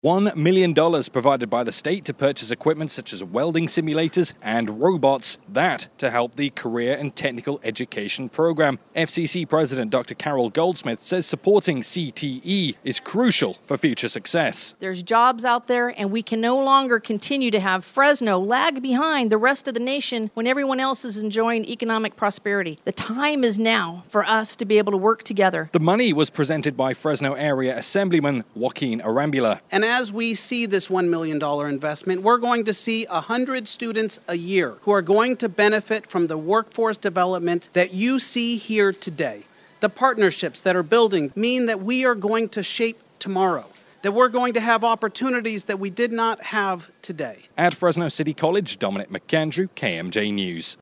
$1 million provided by the state to purchase equipment such as welding simulators and robots, that to help the Career and Technical Education Program. FCC President Dr. Carol Goldsmith says supporting CTE is crucial for future success. There's jobs out there, and we can no longer continue to have Fresno lag behind the rest of the nation when everyone else is enjoying economic prosperity. The time is now for us to be able to work together. The money was presented by Fresno Area Assemblyman Joaquin Arambula. And as we see this $1 million investment, we're going to see 100 students a year who are going to benefit from the workforce development that you see here today. The partnerships that are building mean that we are going to shape tomorrow, that we're going to have opportunities that we did not have today. At Fresno City College, Dominic McAndrew, KMJ News.